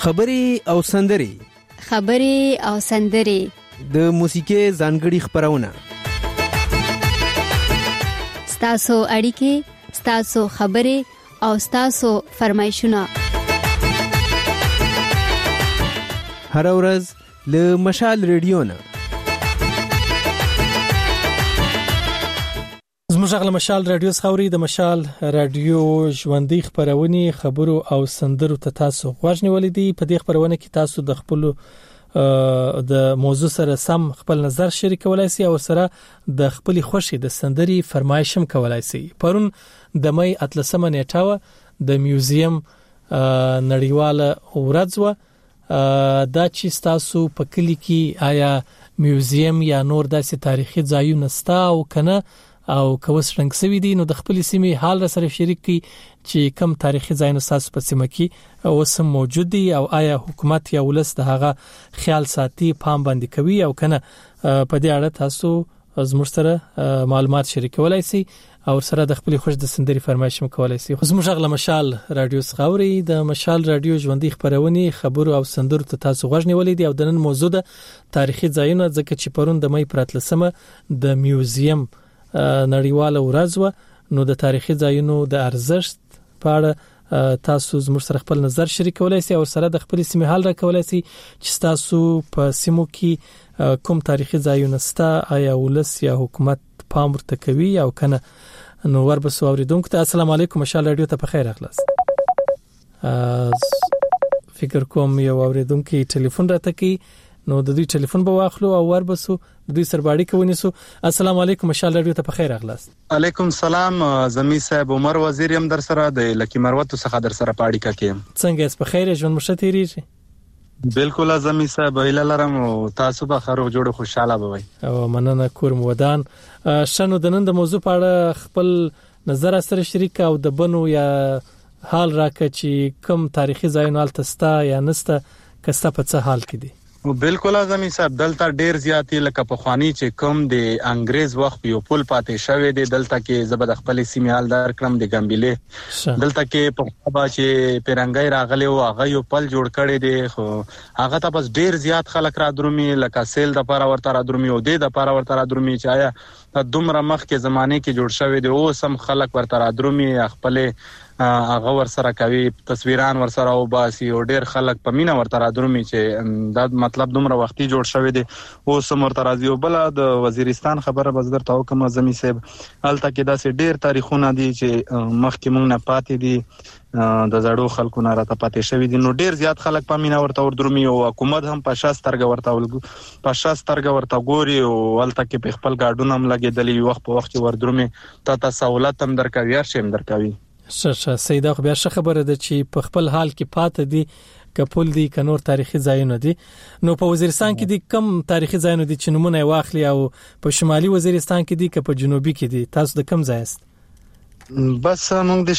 خبرې او سندرې د موسیقي ځانګړي خبرونه، ستاسو اړیکې، ستاسو خبرې او ستاسو فرمایشونه هر ورځ له مشال ریډیو نه. زموږ غل مشال رادیو څخه د مشال رادیو ژوندۍ خبرونه خبرو او سندرو ته تاسو غوږ نیولې دي. په دې خبرونه کې تاسو د خپل د موضوع سره سم خپل نظر شریکولای شئ او سره د خپل خوښي د سندري فرمایشم کولای شئ. پرون د مې 13 نیټه د میوزیم نړیواله ورځ و. دا چې تاسو په کلی کې آیا میوزیم یا نور داسې تاریخي ځایونه ستا او کنه او کوس رنګ سوي دي، نو د خپل سیمې حال سره شریک کی چې کم تاریخي ځایونه تاسو په سیمه کې اوسم موجود دي او آیا حکومت یا ولس د هغه خیال ساتي پام باندې کوي او کنه. په دې اړه تاسو زموږ سره معلومات شریکولای شئ او سره د خپل خوښ د سندري فرمایش مکولای شئ. زموږ غل مشال رادیو څخه د مشال رادیو ژوندۍ خبرونه خبرو او سندرو ته تاسو غوږ نیولې دي او د نن موضوع د تاریخي ځایونه ځکه چې پرون د مې 13 د میوزیم نړیواله ورځ و، نو د تاریخي ځایونو د ارزښت په اړه تاسو زموږ سره خپل نظر شریکولای شئ او سره د خپل سیمې حال راکولای شئ چې تاسو په سیمو کې کوم تاریخي ځایونه ستا آیا ولس یا حکومت پام ورته کوي او کنه. نو وربسو اوریدونکو ته السلام علیکم، مشال رادیو ته په خیر اخلاص. فکر کوم یو اوریدونکو ټلیفون راته کوي، نو د دوی ټلیفون به واخلو او وربسو د دوی سرباړی کوونیسو. السلام علیکم، مشال رادیو ته په خیر اخلاص. علیکم سلام، زمي صاحب عمر وزیر يم در سره د لکی مروت څخه در سره پاړی کاکم. څنګه اس په خیر ژوند مشتریږي؟ بالکل زمي صاحب هیله لرم او تاسو به خروغ جوړ خوشاله بوي. او مننه کورم ودان. شنو د نن د موضوع په اړه خپل نظر سره شریک او د بنو یا حال راکړه چې کوم تاریخي ځایونه التستا یا نستا کستا په څه حال کې دي؟ بالکل اعظمي صاحب دلته ډیر زیاتې لکه په خواني چې کوم د انګريز وخت یو پل پاتې شوی دی دلته کې زبد خپل سیمه حال دار کړم د ګمبيله دلته کې په خبا چې پیرنګي راغلی او هغه یو پل جوړ کړی دی، خو هغه ته بس ډیر زیات خلک را درومي لکه سیل د پاره ورته را درومي او د پاره ورته را درومي چې آیا دومره مخ کې زمانه کې جوړ شوی دی او سم خلک ورته را درومي خپل هغه ور سره کوي تصویران ور سره او باسي او ډیر خلک په مینا ورته را درومي چې دا مطلب دومره وختي جوړ شوی دی او سم ورته راځي. او بل د وزیرستان خبره بزدر تاو کوم زمي صاحب الته کې داسې ډیر تاریخونه دي چې مخکې مونږ نه پاتې دي د زړو خلکو نه راته پاتې شوی دي، نو ډیر زیات خلک په مینا ورته ور درومي او حکومت هم په شاسترګ ورته ګوري او الته کې په خپل گاډون هم لګیدلی وخت په وخت ور درومي ته سہولت هم درکوي هر شي هم درکوي. سیدا خو بیا خبره ده چې په خپل حال کې پاتې دي کپول دي کنور تاریخي ځایونه دي. نو په وزیرستان کې دي کم تاریخي ځایونه دي چې نمونه واخلي او په شمالي وزیرستان کې دي که په جنوبي کې دي؟ تاسو د کم ځای است؟ بس موږ د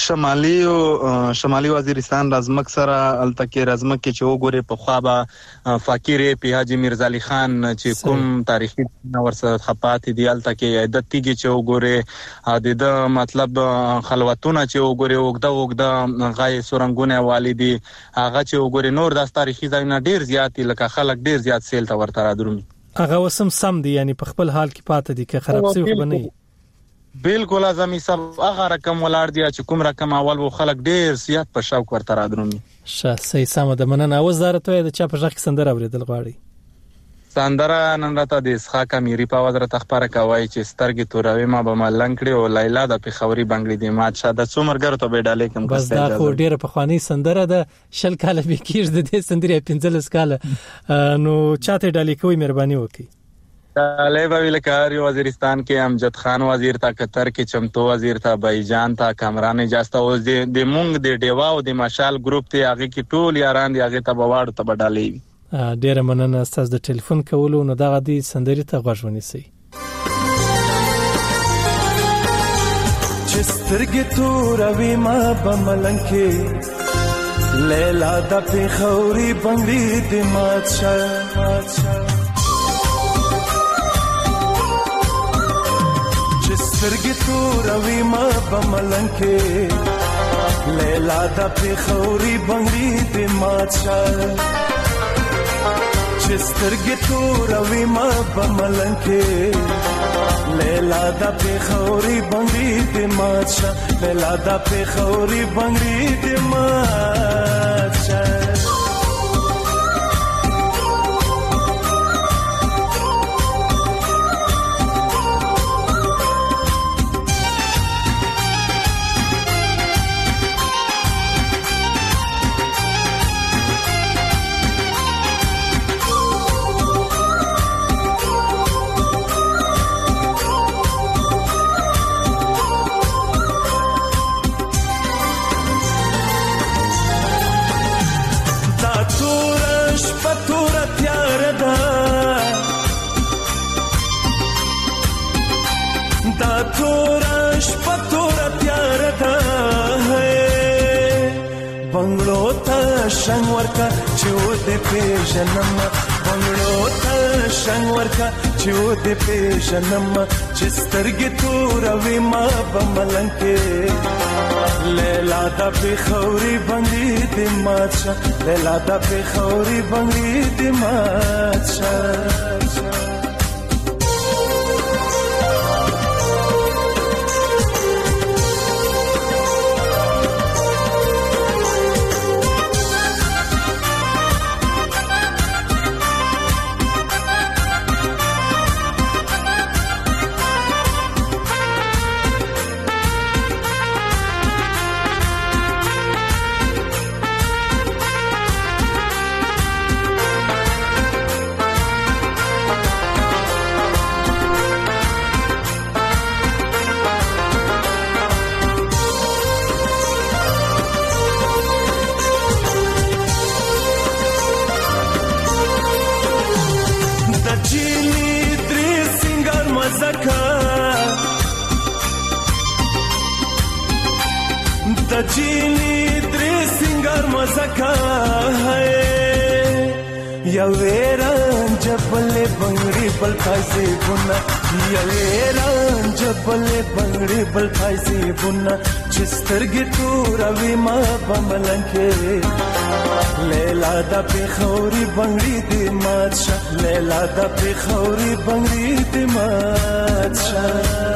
شمالي وزیرستان رازمک سره الته کې رازمک کې چې وګوره په خوابه فقیر په حاجی میرزا علي خان چې کوم تاریخي ورسره خپات دي الته کې عادت تیږي چې وګوره د مطلب خلوتونه چې وګوره وګدا غای سورنګونه والدي هغه چې وګوره نور د تاریخي ځایونه ډیر زیات لکه خلک ډیر زیات سیل ته ورته را درومي. هغه وسم سم دي یعنی په خپل حال کې پاتې دي که خراب شي خو نه. بالکل اعظمي صاحب هغه رقم ولار دی چې کوم رقم اول وو خلک ډیر زیات په شوق ورته را درومي. صحیح سم ده. مننه. وزاره ته د چا په ځخ سندره اوریدل غواړي؟ سندره نن راته د اسحاق امیری په وزارت خبره کوي چې سترګې توروي ما به ملنګ کړي او لیلا د پیښوري بنگلې دی ما چې د څومرګر ته بیډالې کوم بس دا خو ډیره په خواني سندره ده. شل کاله به کېږي د دې سندرې 15 کاله نو چاته ډالې کوي مهرباني وکړي. طالب ویلکاری وزیرستان کې امجد خان وزیر تا قطر کې چمتو وزیر تا بایجان تا کامران اجازه او د مونږ د ډیوا او د مشال ګروپ ته هغه کې ټول یاران دی هغه ته بواړ ته بدالې. ډیره مننه تاسو د ټلیفون کولو. نو دغه دي سندري ته غوږ ونیسئ. چسترګې توروي ما بملنګ کې لیلا د پیښوري بنگلې د ماتشه چسترګې توروي ما بملنګ کې لیلا د پیښوري بنگړي دې ماچا چسترګې توروي ما په ملنګ کې لیلا د پیښوري بنگړي دې ماچا لیلا د پیښوري بنگړي دې ماچا شنگ ورکا چو دې پیژنم بنگړو ته شنگ ورکا چو دې پیژنم چې سترګې توروي ما په ملنګ کې لیلا د پیښوري بنگړي دې ماچا لیلا د پیښوري بنگړي دې ماچا چینی درې سنگار مزکا ہے یا ویران جبل بنگړي بل پایسي بنا یا ویران جبل بنگړي بل پایسي بنا چسترګي توروي ما بملنکه لیلا د پیښوري بنگړي دې ماچا لیلا د پیښوري بنگړي دې ماچا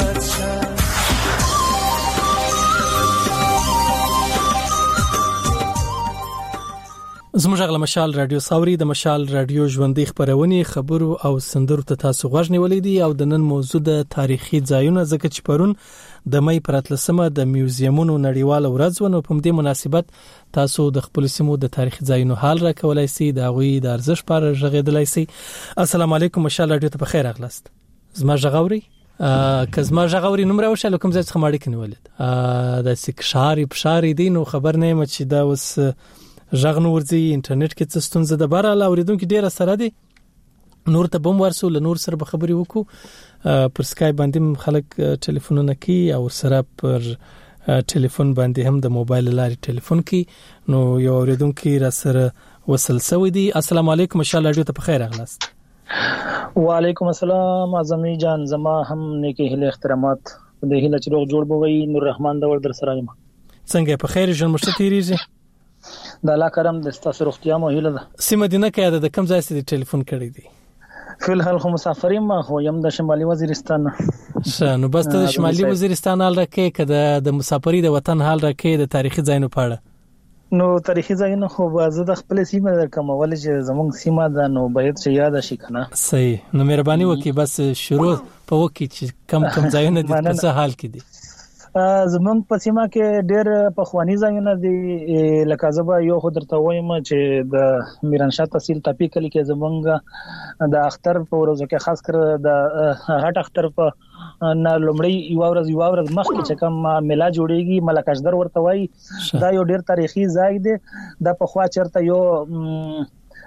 زموږ غل مشال رادیو ساوري د مشال رادیو ژوندۍ خبرونه خبرو او سندرو ته تاسو غوښ نیولې دي او د نن موضوع د تاریخي ځایونه ځکه چې پرون د مې پراتلسمه د میوزیمونو نړیواله ورځ ونه په دې مناسبت تاسو د خپل سیمو د تاریخي ځایونو حال راکولای شئ د غوي د ارزښت پر ژغېدلای شئ. السلام علیکم مشال رادیو ته بخیر اغلاست. زما ژغوري کزما ژغوري نوم راوښه لکم زه څخه ماړی کنه ولید د سکشاري بشاري دین خبر نه مچ دا وس ژغ نور زی انټرنیټ کې څه ستونزه د بار له اوریدونکو ډیره سره دي نور ته بم ورسو له نور سره به خبري وکړو پر سکای باندې خلک ټلیفونونه کوي او سره پر ټلیفون باندې هم د موبایل لاري ټلیفون کوي نو یو اوریدونکو را سره وصل سوي دي. السلام علیکم ان شاء الله ډیره په خیر اغلاست. وعلیکم السلام اعظمي جان زما هم نیکی هله احترامات د هله چروغ جوړ بوي نور رحمان دا ور در سره یم څنګه په خیر ژوند مشته تیریږي د الله کرم د تاسو روغتیا مو هیله ده. سیمه دینه کې د کم ځای څخه ټلیفون کړی دی فل حال خو مسافرین ما هو یم د شمالي وزیرستان. نو بس ته د شمالي وزیرستان حال راکې کده د مسافری د وطن حال راکې د تاریخي ځایونو په اړه نو تاریخي ځایونه خو زه د خپل سیمه در کوم ول چې زمونږ سیمه ده نو باید چې یاد شي کنه. صحیح نو مهرباني وکي بس شروع په وکي چې کم ځایونه د څه حال کې دي. زمونږ په سیمه کې ډېر په خواني ځایونه دي لکه زبا یو خو درته وایم چې د میرانشاه تحصیل ټاپي کلی کې زمونږ د اختر په ورځو کې خاص کر د هټ اختر په نه لومړی یو ورځ مخکې چې کوم میلا جوړیږي ملکشدر ورته وای دا یو ډېر تاریخي ځای دی د په خوا چرته یو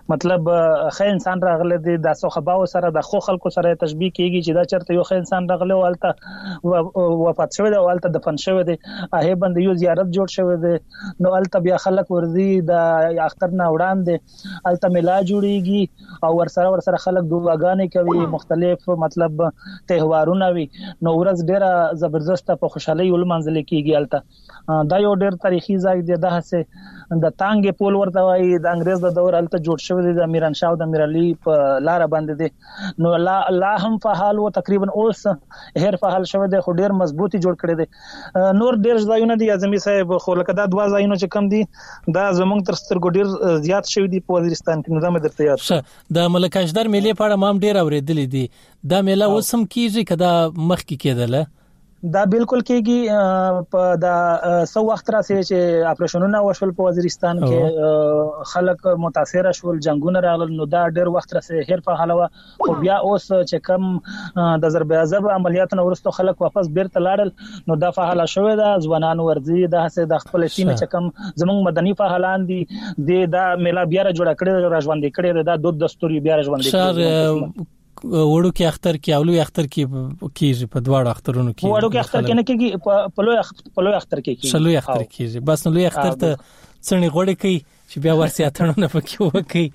مطلب خې انسان راغله د صحابه سره د خو خلکو سره تشبیه کیږي چې دا چرته یو خې انسان راغله والته وفات شوی دی والته دفن شوی دی هغه باندې یو زیارت جوړ شوی دی نو الته بیا خلک ورزي د اختر نه وړاندې الته میلا جوړیږي او ورسره خلک دعاګانې کوي مختلف مطلب تهوارونه وي نو ورځ ډیره زبردست په خوشحالي ولمنځل کیږي الته دا یو ډیر تاریخي ځای دی د هڅه د تانګې پول ورته وایي د انګريز د دور الته جوړ شوی دی د میران شاه او د میر علي په لار باندې دی نو لا هم فعال او تقریبا اوس هر فعال شوی دی خو ډیر مضبوطی جوړ کړی دی نور ډیر ځایونه دي اعظمي صاحب خو لکه دا دوا ځایونه چې کم دي دا زمونږ تر سترګو ډیر زیات شوی دی په وزیرستان کې نظام درته یاد شه د ملک اجدر میلې په اړه مام ډیر اوریدلې دي دا میله وسم کیږي کدا مخ کې کېدله دا بالکل کېږي په دا سو وخت راځي چې اپریشنونه وشول په وزیرستان کې خلک متاثر شول جنگونه راغلل نو دا ډېر وخت راځي هر په حالوه خو بیا اوس چې کم د ضرب عذاب عملیاتونو ورستو خلک واپس بیرته لاړل نو دا فعال شوی دا ځوانان ورزي د هڅه د خپل ټیم چې کم زموږ مدني فعالان دي دا میلا بیا جوړ کړی راځوندې کړی دا دود دستوري بیا راځوندې وړو کې اختر کې اولو اختر کې کیږي په دواړو اخترونو کې وړو کې اختر کې نه کېږي په لوی اختر کې کېږي شلوي اختر کېږي بس نو لوی اختر ته څنګه غوړې کوي چې بیا ورسي اترونه پکې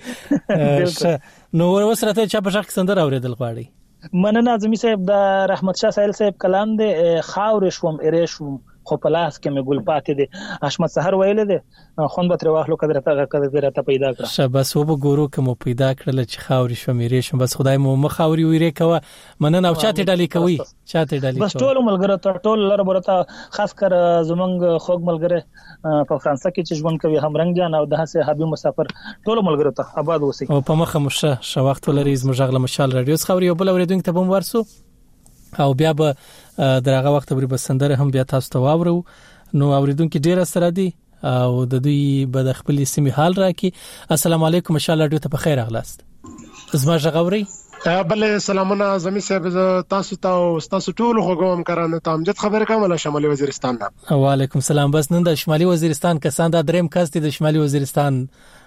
وکي نو ورسره ته چا په شخص سندر اوریدل غواړي مننه اعظمي صاحب د رحمت شاه سایل صاحب کلام دی خاور شوم اریشوم خو پلاس کې مې ګل پاتې دي احمد سحر ویل دي خون به تر واخلو قدرته پیدا کړه شاباس وبګورو کوم پیدا کړل چې خاوري شمیرې شم بس خدای مو مخاوري ویری کوه مننه او چاته ډالي کوي چاته ډالي بس ټول ملګرو ته ټول لر برته خاص کر زمنګ خوګ ملګری په فرانسه کې چې ژوند کوي هم رنگ جان او د هڅه حبيب مسافر ټول ملګرو ته آباد اوسئ او په مخه مشه شو وخت ولري زموږ مشال رادیو خبري او بل اوریدونکو ته بم ورسو او بیا به درغه وخت بری بسندره هم بیا تاسو ته واورو نو اوریدونکو ډیر سره دي او د دوی به د خپل سیمه حال راکې السلام علیکم مشال رادیو ته په خیر اغلاست زما ژغوري بل سلامونه زمي صاحب تاسو ته او تاسو ټول خوګوم کرانه ته امجد خبر کومه شمالي وزیرستان نه وعلیکم السلام بس نن د شمالي وزیرستان کسان د دریم کس دي د شمالي وزیرستان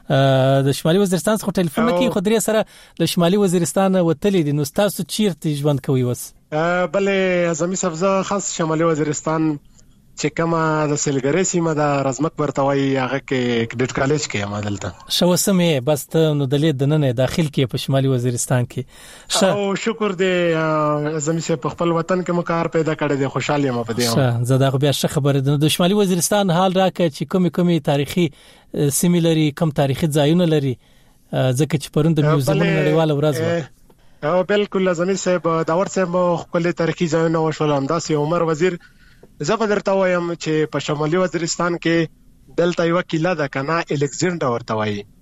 څخه ټلیفون کې خو درې سره د شمالي وزیرستان وتلې دي نو تاسو چیرته ژوند کوي وس بل زمي صاحب خاص شمالي وزیرستان چې کومه د سلګری سیمه د رزمک ورتوي هغه کې کډټ کالج کې مدلته شو سمې بس ته نو د لید نه داخل کې په شمالي وزیرستان کې او شکر دې زمي سه په خپل وطن کې مکار پیدا کړی دی خوشاله یم په دې زه دا بیا ښه خبره ده د شمالي وزیرستان حال راکې چې کومي تاریخي سیملري کم تاریخي ځایونه لري ځکه چې پروند میوزیم نړیوال ورځ او بالکل زمي سه د ورڅ خپل تاریخي ځایونه وشول همداسې عمر وزیر زه درته وایم چې په شمالي وزیرستان کې دلته یو کیلا ده کنه الکساندر ورته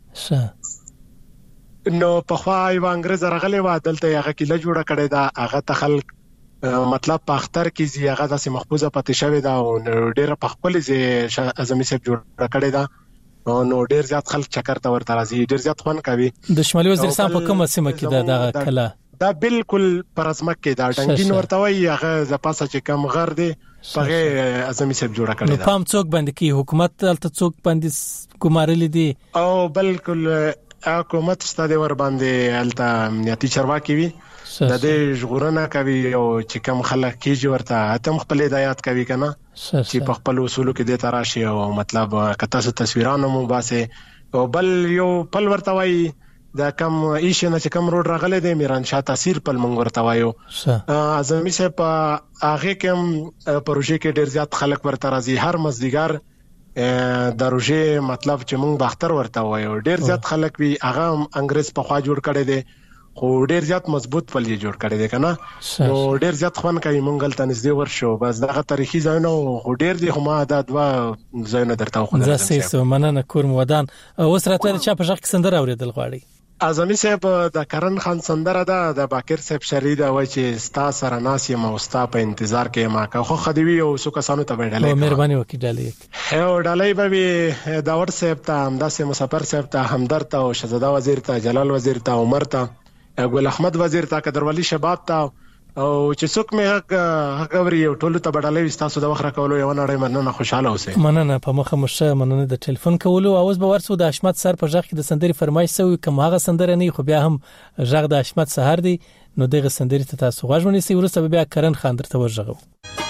وایي نو په خوا یو انګريز راغلی و دلته هغه کیلا جوړه کړې ده هغه ته خلک مطلب په اختر کې زی هغه داسې محفوظه پاتې شوی ده او ډېر په خپل زی اعظمي صاحب جوړه کړې ده نو ډېر زیات خلک چکر ته ورته راځي ډېر زیات خون کوي د شمالي وزیرستان په کومه سیمه کې ده کلا دا بالکل پرزمک کې دا ډنګین ورته وایي هغه ز پاسه چې کم غر دی پغه اعظمي صاحب جوړه کړی دا پام څوک باندې کې حکومت تلته څوک باندې ګمارلې دي او بالکل حکومت ستاسو ور باندې الته امنیتي چرواکي وي د دې ژغورنه کوي او چې کم خلک کیږي ورته اتم خپل هدایت کوي کنه چې په خپل اصولو کې د تراشي او مطلب کته تصویرانو مو باسه او بل یو پل ورته وایي دا کم ایشنه چې کم روډ راغله د میران شاه تاثیر په منګ ورته وایو اعظمي صاحب هغه کوم پروژې کې ډیر زیات خلک ورته راځي هر مزدګار د روژې مطلب چې موږ باختر ورته وایو ډیر زیات خلک وی هغه انګريز په خوا جوړ کړي دي خو ډیر زیات مضبوط پلی جوړ کړي دي کنه نو ډیر زیات خون کوي مونږ ته نږدې ورشو بس دغه تاریخي ځایونه ډیر دي خو ما دا دوا ځایونه درته خو نه زه مننه کوم ودان اوس راته چا په شخص سندر اوریدل غواړي اعظمي صاحب د کرن خان سندره ده د باکر صاحب شرید وای چې ستا سره ناس یم او ستا په انتظار کې ما کا خو خدوی او سو کسانو ته وړلې مهرباني وکړئ ډالې او ډالې به داور صاحب ته همداسې مسافر صاحب ته همدرد ته او شهزاده وزیر ته جلال وزیر ته عمر ته ګل احمد وزیر ته قدر ولی شباب ته او چې څوک مې حق غوري یو ټولو ته بدلې وستاسو د وخره کولو یو نړۍ مننه خوشاله اوسئ. مننه په مخه مشه مننه د ټلیفون کولو. اوس به ورسو د حشمت سر په ځخ کې د سندري فرمایش سوي کوم هغه سندره نه خو بیا هم ځغ د حشمت سحر دی نو دغه سندري ته تاسو غوښمنې سي ورسره بیا کرن خان درته ورژغو.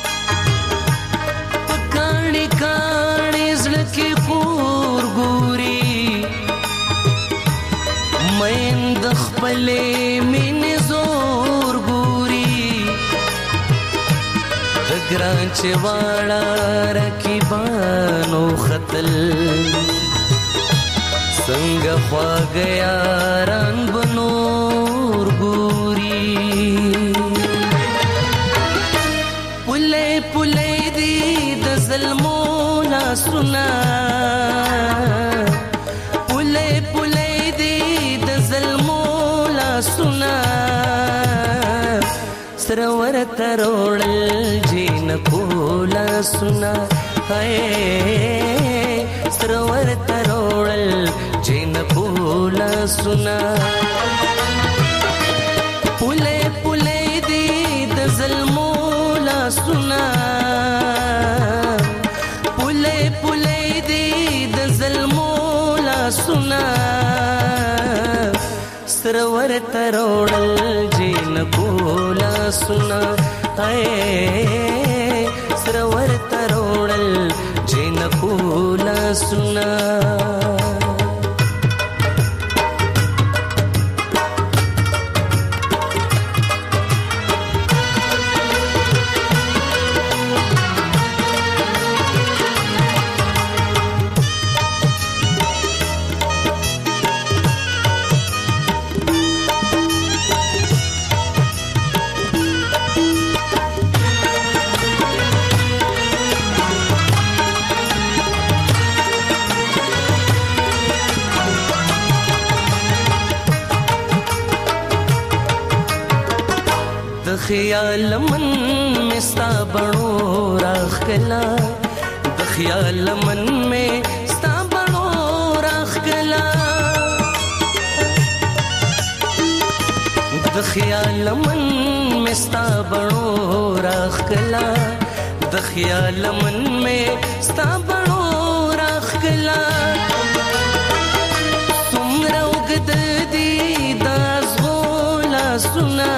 مین د خپلې مینې زور ګوري د ګران چې واړه رقیبانو خطل څنګه خواږه یاران بنور ګوري پلې پلې دی د ظلمو لاسونه سرور تروړل جین کولا سنا ہے سرور تروړل جین کولا سنا پله پله دی د ظلمو لا سنا پله پله دی د ظلمو لا سنا سرور تروړل جین کولا سنا ہے سرور تروړل جین کولا سنا خیال من مستا بڑو راخ کلا د خیال من میں ستا بڑو راخ کلا د خیال من مستا بڑو راخ کلا د خیال من میں ستا بڑو راخ کلا سمرا وګد دی داس غولا سنا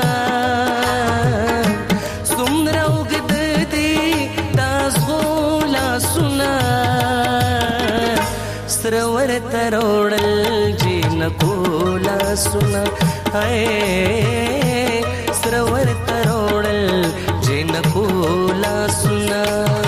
سرور تروړل جین کولا سنا ہے سرور تروړل جین کولا سنا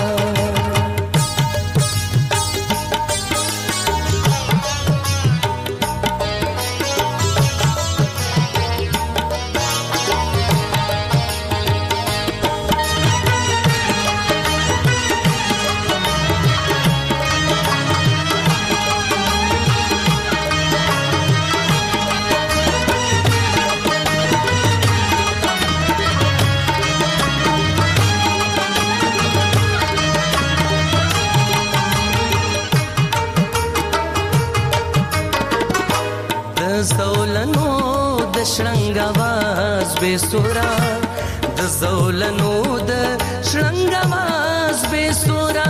बेसुरा द ज़ौलनो द श्रृंगवास बेसुरा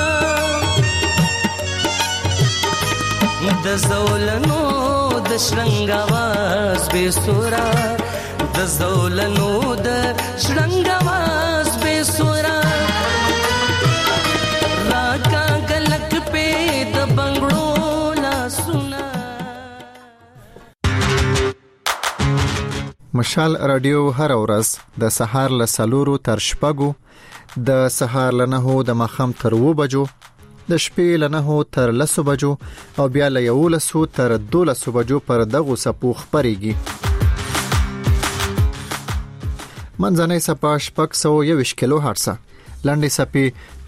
द ज़ौलनो द श्रृंगवास बेसुरा द ज़ौलनो द श्रृंगवास बेसुरा राका गलक पे द बंगड़ो ला सुना. مشال رادیو هر ورځ د سهار له 4 تر 6 د سهار له 9 د مخام تر 2 بجو د شپې له 9 تر 10 بجو او بیا له 11 تر 12 بجو پر دغه سپو خبريږي. منځنۍ سپا شپږ 120 کیلو هرتز لاندې سپي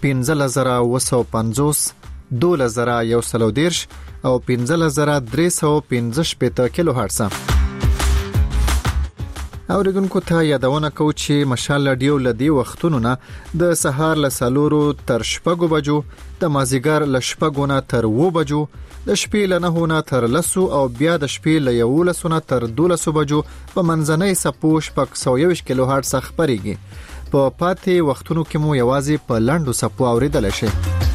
15950 12130 او 15315 کیلو هرتز. اوریدونکو ته یادونه کوم چې مشال رادیو لدی وختونو نه د سهار له 4 تر 6 بجو، د مازیګر له 6 نه تر 9 بجو، د شپې له 9 نه تر 10 او بیا د شپې له 11 نه تر 12 بجو په منځنۍ سپوش په 120 کیلو هرتز خبريږي. په پاتې وختونو کې مو یوازې په لاندو سپو اوریدل شي.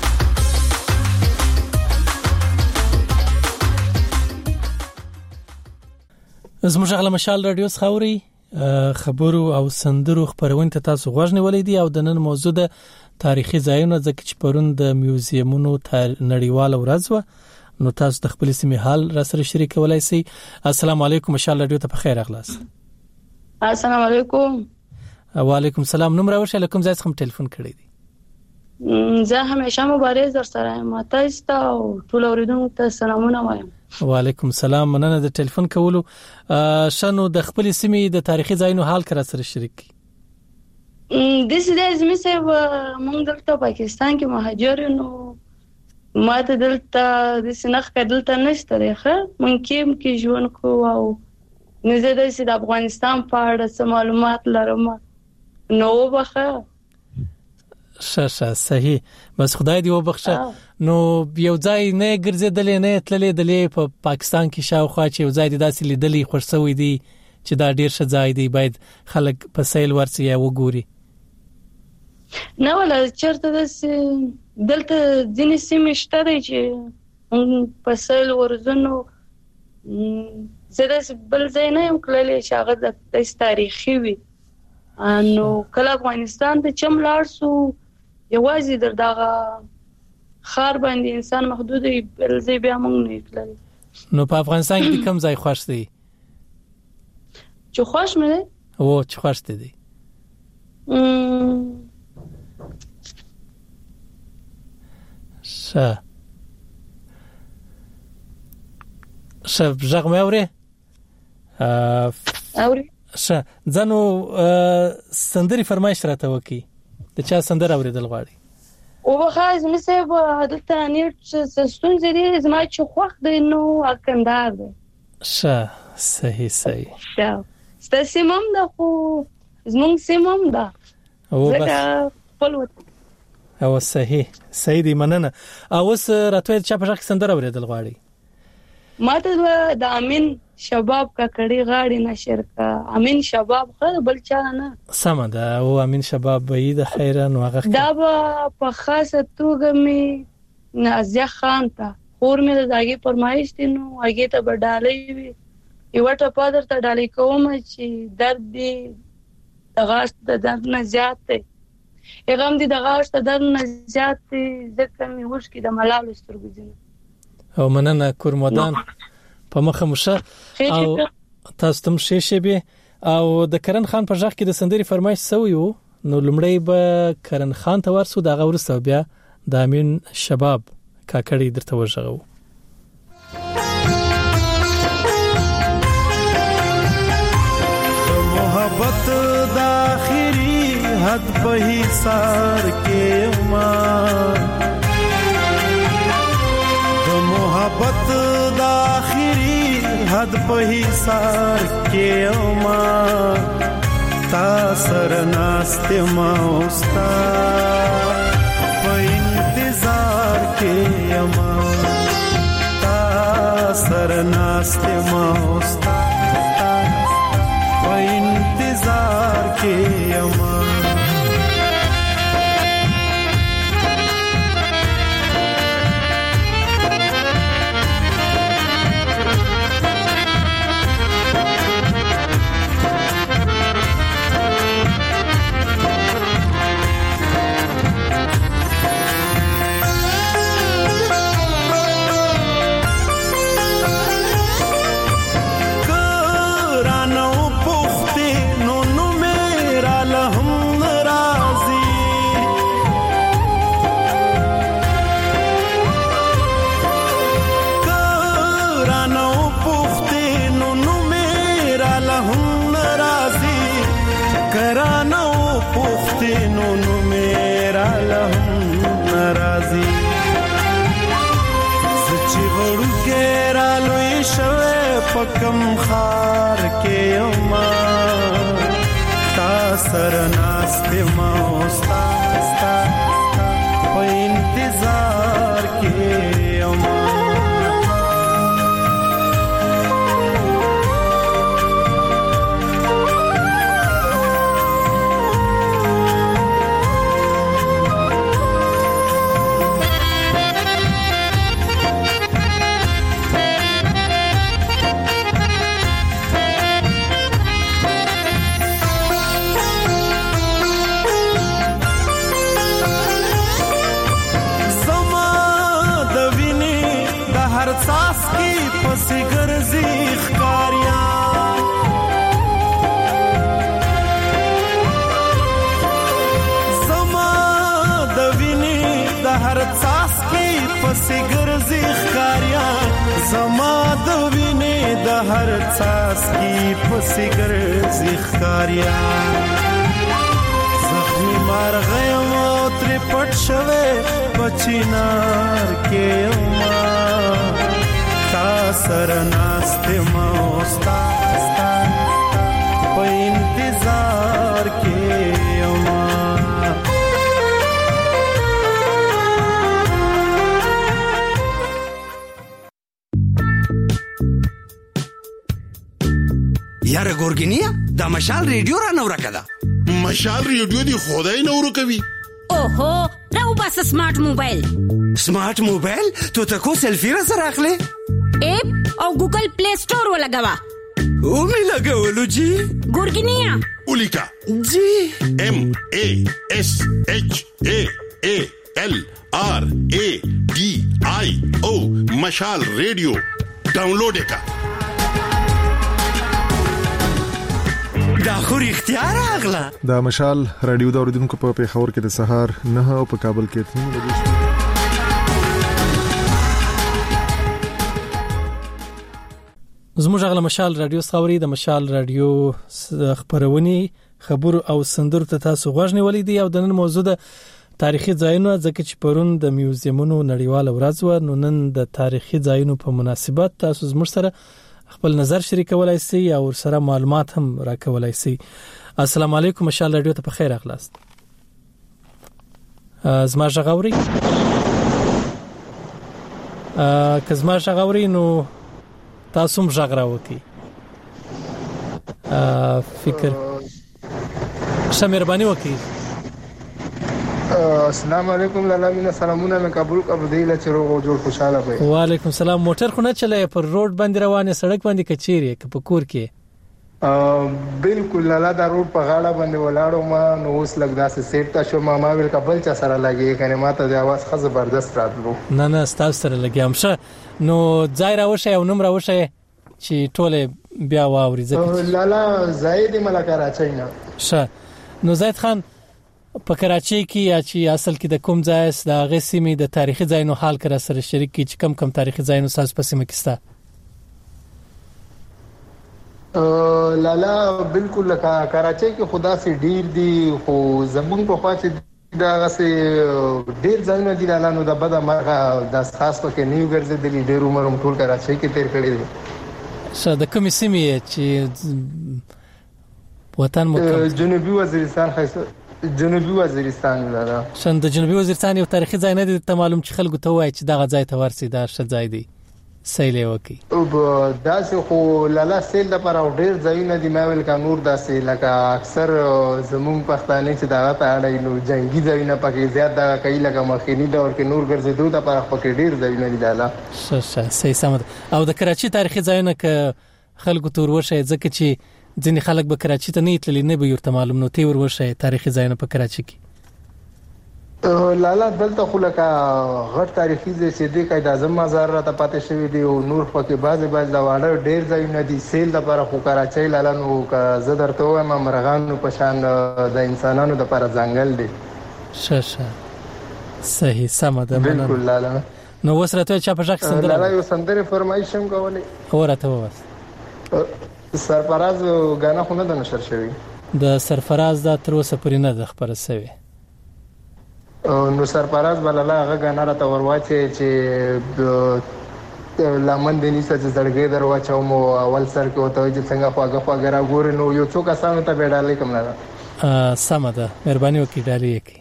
زموږ غلا مشال رادیو خاوري خبرو او سندرو خبرونه ته تاسو غوښنولې دي او د نن موضوع د تاریخي ځایونو ځکه چې پرون د میوزیمونو نړیواله ورځ و نو تاسو د خپل سیمې حال را سره شریکولای شئ. السلام علیکم مشال رادیو ته بخیر اغلاس. السلام علیکم. وعلیکم السلام. نوم راوړل کوم ځای څخه ټلیفون کړی دی؟ زه همیشه مبارز در سره یم. تاسو ته ټول اوریدونکو ته سلامونه وایم. وعلیکم السلام. مننه د ټلیفون کولو. شنو د خپل سیمې د تاریخي ځایونو حال کرا سره شریک کی. د سې زمي سه مونږ دلته پاکستان کې مهاجر نو ماته دلته د سنخ کډلته نشته ریخه مونږ کې ژوند کو او نزه د سې د افغانستان په اړه معلومات لرم نو وبخه شاشه صحیح. بس خدای دې وبخښه. نو یو ځای نه ګرځیدلې نه تللې دلې په پاکستان کې شاوخوا چې یو ځای دې داسې لیدلې خوشسوي دي چې دا ډیر ښه ځای دی باید خلک په سیل ورسي یا وګوري؟ نه ولا چرته دلته ځینې سیمې شته دی چې په سیل ورزنو زه بل ځای نه یم کړلی چې هغه د تاریخي وي. نو کله افغانستان ته چم لاړ سو یوازې در دغه خار باندې انسان محدود دی بل ځای بیا موږ نه کړل. نو په افغانستان کې کوم ځای خوښ دی؟ چې خوښ مې دی او چې خوښ دی شب ژغ مې اوري ځنو سندري فرمایش راته وکي. د چا سندر اوریدل غواړي؟ او بخاز مې سه دلته نیټ سستون زری زما چې خوښ دی نو اکندار دی. صحیح ست سیمم دا خو زمونږ سیمم دا او بس او صحیح دی مننه. او اوس راته چا په ځخ سندر اوریدل غواړي؟ ماته د امین شباب کا کړي غاړي نشر کا امین شباب خو بل چا نه سم ده. او امین شباب به د خیره نو هغه دا په خاصه توګه می نازیه خان ته خور می دغه فرمایش دي نو هغه ته بدالې وي یو ټه پادر ته ډالې کوم چې درد دی دغه د درد نه زیات دی هغه دې دغه د درد نه زیات دی ځکه می وښ کې د ملال سترګو دي. او مننه کورمدان په مخه مشه او تاسو تم شې به او د کرن خان په ځخ کې د سندري فرمایش سوی وو نو لمړی به کرن خان ته ورسو د غورسو بیا د امین شباب کاکړی درته ورژغو. محبت د اخري حد په حصار کې ما محبت د اخري حد په حصار کې ما تا سر ناست ما اوستا په انتظار کې ما تا سر ناست ما اوستا په انتظار کې ما پکم خار کې یما تا سر ناس دې ما اوستا په انتظار کې یما हर सांस की पुसिगर जिखारिया जख्मी मार गए मोत्र पट शवे बचिनार के उमा ता सर नास्ते मौस्ता पे इंतजार के उमा یاره ګورګینیا دا مشال ریډیو را نو راکدا مشال ریډیو دی خدای نو ورکوي اوهو راو بس سمارټ موبایل تو تکو سیلفی را سره اخلي اپ او ګوګل پلی سٹور ولګوا او می لګولو جی ګورګینیا اولیکا جی MASHALRADIO مشال ریډیو ډاونلوډ کا دا خو اختیار اغلا دا مشال رادیو د اوریدونکو په پیښور کې د سهار 9 او په کابل کې 3 بجې زموږ غلا مشال رادیو خبري د مشال رادیو خبرونی خبر او سندر ته تاسو غوښنی ولیدي او د نن موضوع د تاریخي ځایونو ځکه چې پرون د میوزیمونو نړیواله ورځ و نو نن د تاریخي ځایونو په مناسبت تاسو زموږ سره خپل نظر شریکولای شئ او سره معلومات هم راکولای شئ. السلام علیکم مشال رادیو ته په خیر اخلاص زما ژغوري کزما ژغوري نو تاسو هم ژغراوتی فکر شمربانی وکي. السلام علیکم لاله سلامونه مې قبول کړل چې روغ جوړ خوشاله وي. وعلیکم السلام. موټر خو نه چلای پر روډ باندې روانه سړک باندې کچيري که په کور کې بالکل لاله دا روډ په غاړه باندې ولاړو ما نو اوس لګ داسې سیټ تا شو ما ویل قبل چا سره لګي کنه ماته د आवाज خ زبردست راتلو. نه تاسو سره لګیام شه نو ځای راوشه او نوم راوشه چې ټوله بیا واوري ځکه لاله زاید ملک راچای نه شه نو زاید خان په کراچۍ کې یا چې اصل کې د کوم ځای د غسیمې د تاریخي ځایونو حال کرا سره شریک کی چې کم تاریخي ځایونو ساز پسې مکستا لالا بالکل لکه کراچۍ کې خدا سي ډیر دي خو زمون په خوا چې دا غسه ډیر ځایونه دي لالا نو د بده مرغه د خاص پکې نیو ګرځېدلې ډیر عمر ټول کراچۍ کې تیر کړی دي. څه د کومې سیمې چې وطن مو جنوبي وزیرستان جنوبي وزیرستان لاله شند جنوبي وزیرستان یو تاریخي ځای نه دي ته معلوم چې خلکو ته وایي چې دغه ځای ته ورسي دا ش ځای دی سیلې وکي او داسې خو لاله سیل د پر ډیر ځایونه دي ما ویل کا نور داسې لکه اکثر زمون پښتانه چې دا په اړه نو جنگي ځایونه پکې زیات دا کوي لکه مخکینی دور کې نور ګرځېدو د پر پکې ډیر ځایونه دي لاله صحیح سم. او د کراچي تاریخي ځایونه ک خلکو تور ورشه ځکه چې ځینې خلک به کراچي ته نه تللی نه به ورته معلوم نو تی ورشه تاریخي ځایونه په کراچي کې لالا دلته خو لکه غټ تاریخي ځای چې دی قائد اعظم مزار را ته پاتې شوی دی او نور پکې باز دا واړه ډیر ځایونه دي سیل د پر خو کراچۍ لالا نو زه درته وایم مرغانو په شان د انسانانو د پر ځنګل دی. شه صحیح سم ده بالکل لالا. نو وسرته چا په ځکه سندره لالا یو سندره فرمایشم کولې اورته وس سرفراز غانا خو نه د نشر شوی د سرفراز دا تر اوسه پرې نه د خبره شوی نو سرفراز بلاله هغه غانا را ته ورواچي چې لمن د نیسه چې زړګي درواچو مو اول سر کې وته چې څنګه خواږه را ګور نو یو څو کسانو ته بیډالې کوم نه سم ده مهرباني وکړئ ډالۍ کې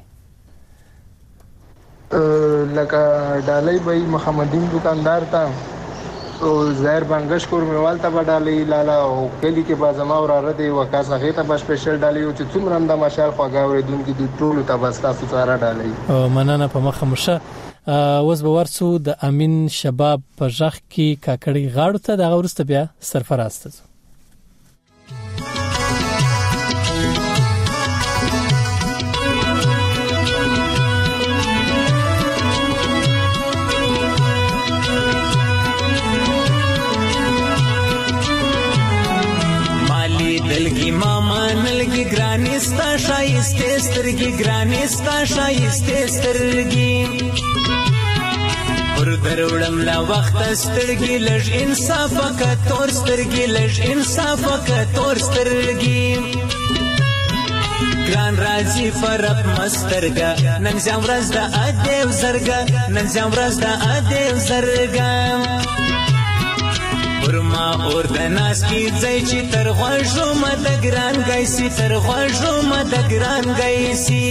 لکه ډالۍ به محمدین دکاندار ته او زهر بنگش کور میوال ته ډالۍ لاله او کلی کې بازما وراره دی وکاس هغه ته سپیشل ډالۍ او چې څومره د مشال خواږه اوریدونکو د ټولو ته بس تاسو سره ډالۍ مننه په مخه مشه وز به ورسو د امین شباب په ځخ کې کاکړی غاړو ته د غورسته بیا سرفراز ته دلګي ماما نلګي ګرانستا شایسته سترګي ګرانستا شایسته سترګي پر دروړم لا وخت سترګي لږ انصاف کا تور سترګي لږ انصاف کا تور سترګي ګران راځي فرق مسترګا نن زمرز د ادیو زرګا نن زمرز د ادیو زرګا ورما اور د ناس کی ځای چې تر غوښو مد ګران گایسي تر غوښو مد ګران گایسي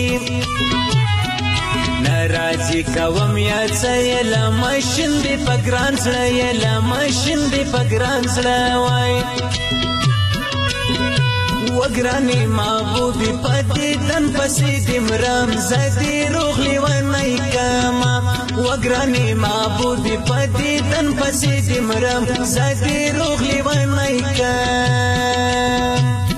ناراضي کوم یا ځای لا ماشین دی پګران سره یا ماشین دی پګران سره وای وګرانی محبوبي پدې تن پسې دمرام زدي روغلي ونای کما وګرانی محبوبي پدې تن پسې دمرام زدي روغلي ونای کما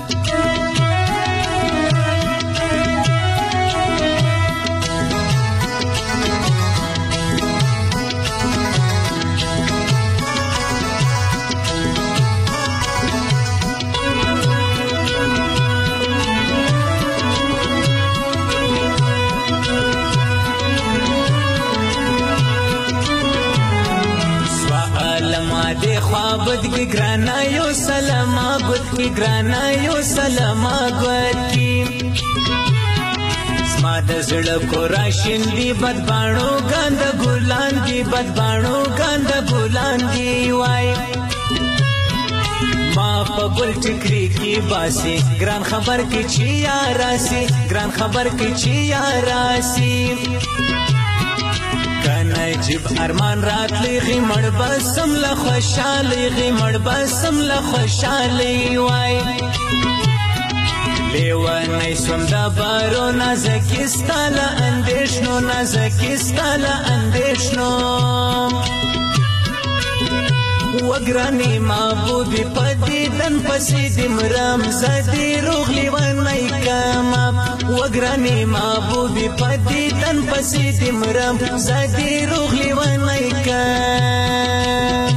دے خوابت کی گرانا یو سلام آگت کی گرانا یو سلام آگت کی سماد زڑکو راشن دی بدبانو گاند گولان دی بدبانو گاند گولان دی وائی ما پا گل ٹکری کی باسی گران خبر کی چی آراسی گران خبر کی چی آراسی کنه جب ارمان رات لغی مړ بسم له خوشالي غي مړ بسم له خوشالي وای لیوانه سوندا بارو نازکستاله اندیشنو نازکستاله اندیشنو وګرانی محبوبي پدې دن پسې دمرام زدي روغلي ونای کما وګرانی محبوبي پدې دن پسې دمرام زدي روغلي ونای کما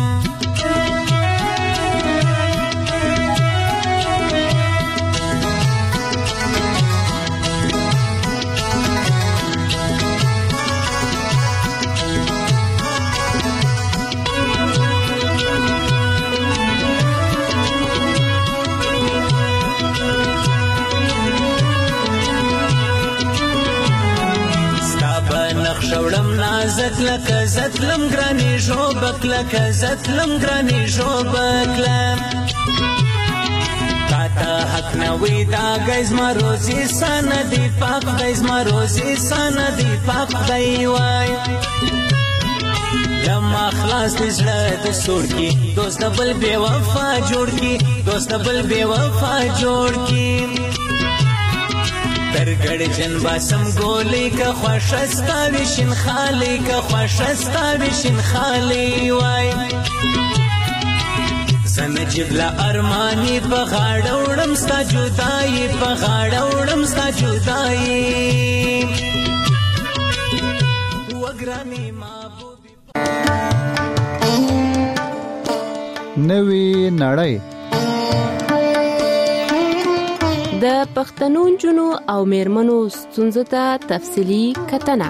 شوړم نازک لکه زتلم ګرانی شوبک لکه زتلم ګرانی شوبک لم تا حق نوې دا گایز ما روزي سن دی پاک گایز ما روزي سن دی پاک دی وای لما خلاص دزړه د سور کی دوست بل بے وفا جوړ کی دوست بل بے وفا جوړ کی ترګړ جن باسم ګولې کا خوشستا وشین خالي کا خوشستا وشین خالي وای سنجب لا ارمانی په غاړوړم ستا جدای په غاړوړم ستا جدای وګرانی محبوبي نوې نړۍ د پښتنو جنو او میرمنو ستونزو ته تفصیلی کتنه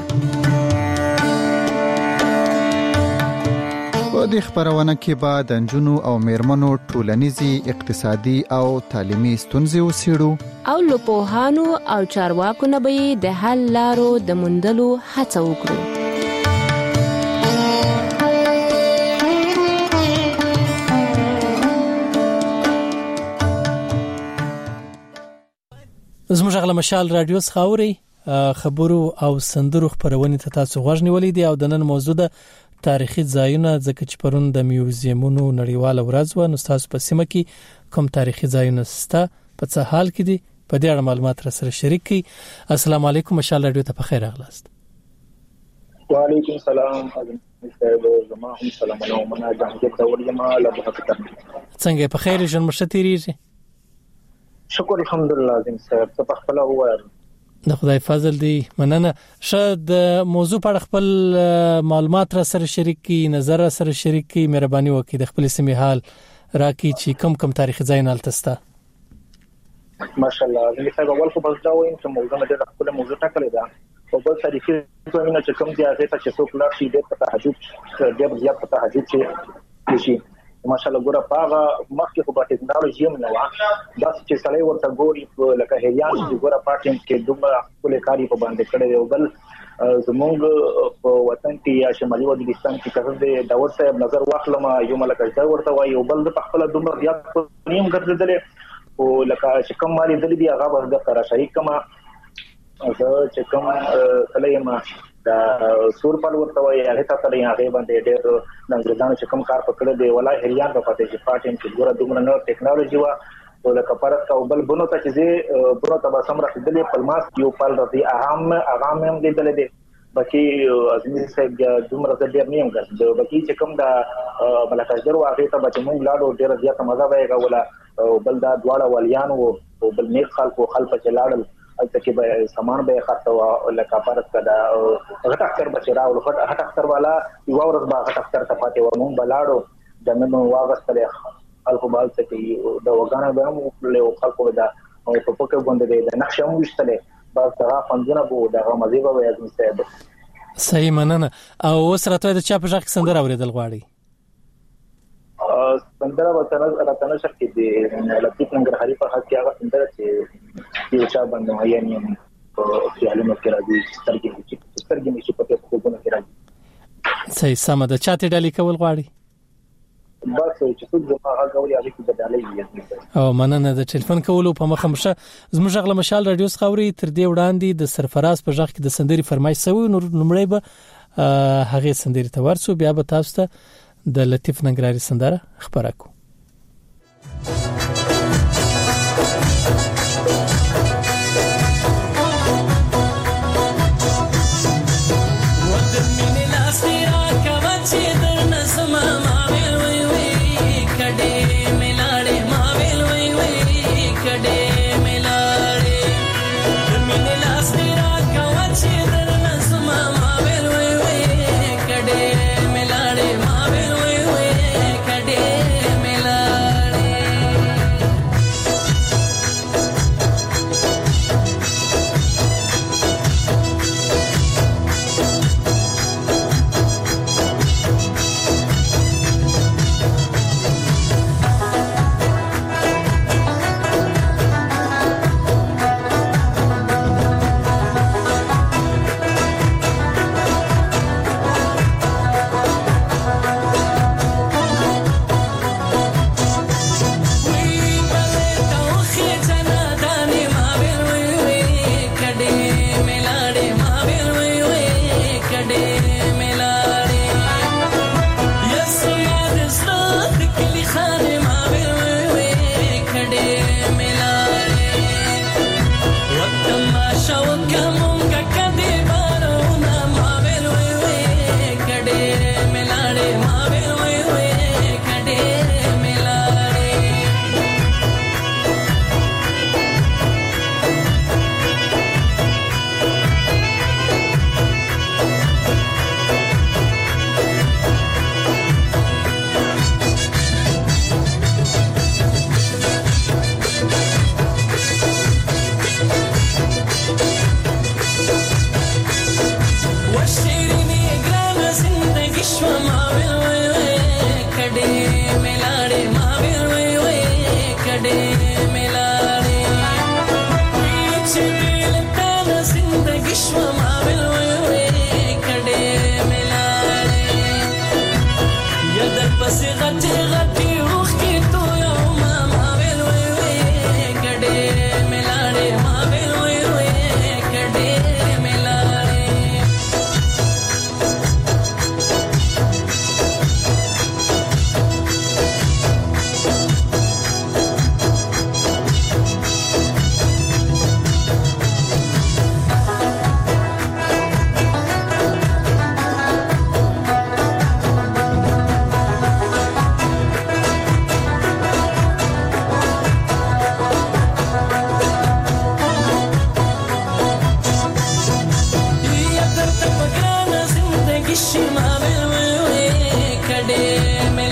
په دې خبرونه کې به د جنو او میرمنو ټولنیزي اقتصادي او تعلیمي ستونزې وڅېړو او لپوهانو او چارواکو نه به د حل لارو د موندلو هڅه وکړو زموږ غلا مشال رادیو خاوري خبرو او سندرو خبرونه ته تاسو غوښنی ولیدي او د نن موضوع د تاریخي ځایونه ځکه چې پرون د میوزیمونو نړیواله ورځ و نو تاسو په سیمه کې کوم تاریخي ځایونه ستا په څه حال کې دي په دې اړه معلومات را سره شریک کړئ. السلام علیکم مشال رادیو ته په خیر راغلاست. وعلیکم السلام زما هم سلامونه ومنه جهانګیر داور یم له بهکته. څنګه په خیر ژوند مشتریږي؟ شکر الحمدلله زم صاحب ته په خپل وایي د خدای فضل دی مننه. شاید موضوع په خپل معلومات را سره شریک کی نظر را سره شریک کی مهرباني وکړئ د خپل سیمه حال راکې چې کم تاریخي ځایونه التستا. ماشاءالله زه صاحب اول خو بس دا وایم چې موضوع د خپل موضوع ټاکلې ده او بل تاریخي ځایونه چې کوم ځای ته چې څوک لا شي د تهجد ډېر زیات تهجد شي ماشاءالله ګوره پاغه مخکې خو په ټکنالوژي هم نه و دا چې سړی ورته ګوري لکه هریان چې ګوره پاتین کې دومره خپل کاری په باندې کړی او بل زمونږ په وطن کې یا شمالي وزیرستان کې کله د داور صاحب نظر واخلم یو ملکه ورته وایي او بل د خپل دومره زیات نیم ګرځیدل او لکه چې کوم مالي دلی دی هغه به د قراشي کما چې کوم کله دا سور په ورته وایي هغه ته تلې هغه باندې ډېر د انګريزانو چې کوم کار پکړه دی ولای هریان په پاتې چې پاتین کې ګوره دومره نو ټکنالوژي وا او د کفارت کا بل بنو ته چې بنو ته سم راځي پلماس یو پال راځي اهم هم دې دل دي باقي ازمیر صاحب دومره ډېر نیم ګرځي باقي چې کوم دا ملکاجر واغې ته بچ مونږ لاړو ډېر زیات مزه وایي ولا بل دا دواړه ولیان او بل نیک خلکو په چلاړل البته به سامان به خرڅو لکه پارت کدا غټ اختر بچرا او غټ اختر والا یو ورځ با غټ اختر ته پاتې ورمون بلاړو دمنو واغستل الکوبال ته د وګانو به مو له خلکو دا او په پکې باندې د نقشه مو وشتله با سره فندونه بو دغه مزيبه وایي صاحب. صحیح مننه. او سره ته د چا په ځخ سندره اوریدل غواړي؟ سندره وتنه راتنه شکې دي لطیف ننګرهاري په خاص کې هغه سندره چې یو چا باندې یعنی په خیالونو کې راځي سترګې نشي پته په کوونه کې راځي. صحیح سم ده. چاته ډالۍ کول غواړي؟ بس چې څوک زما هغه غوړي هغه کې ډالۍ وي. او مننه د ټلیفون کولو په مخه مشه زموږ غل مشال رادیو خاوري تر دې وړاندې د سرفراز په ځخ کې د سندري فرمایش سوي نور نمړې به هغه سندري ته ورسو بیا به تاسو ته د لطیف ننګرهاري سندره خبره کو. ما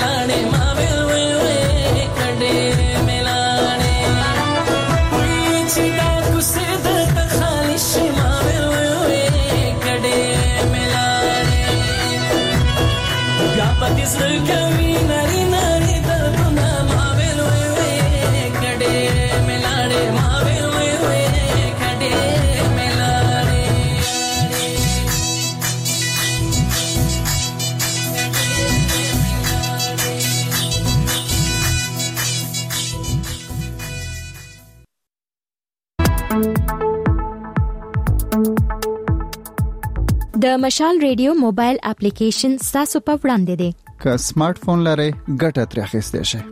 मिलाने मावेल वे वे कड़े मिलाने चिता कुसे दर्द खालिश मावेल वे वे कड़े मिलाने या पतिस कमी नरी नरी दर्दना मावेल वे वे कड़े मिलाने मावेल वे वे कड़े मिलाने د مشال ریډیو موبایل اپلیکیشن تاسو په وړاندې دی که سمارټ فون لرئ ګټه ترې اخیستئ شئ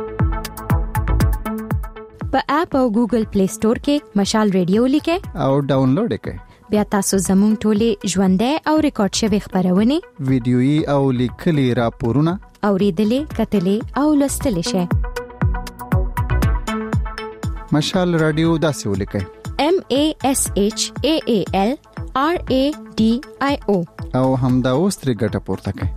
په اپ او ګوګل پلی سٹور کې مشال ریډیو لیکئ او ډاونلوډ یې کړئ بیا تاسو زموږ ټولې ژوندۍ او ریکارډ شوی خبرونه ویډیويي او لیکلي راپورونه اوریدلې کتلې او لوستلې شئ مشال رادیو داسې ولیکئ MASHAALRADIO او همدا اوس ترې ګټه پورته کړئ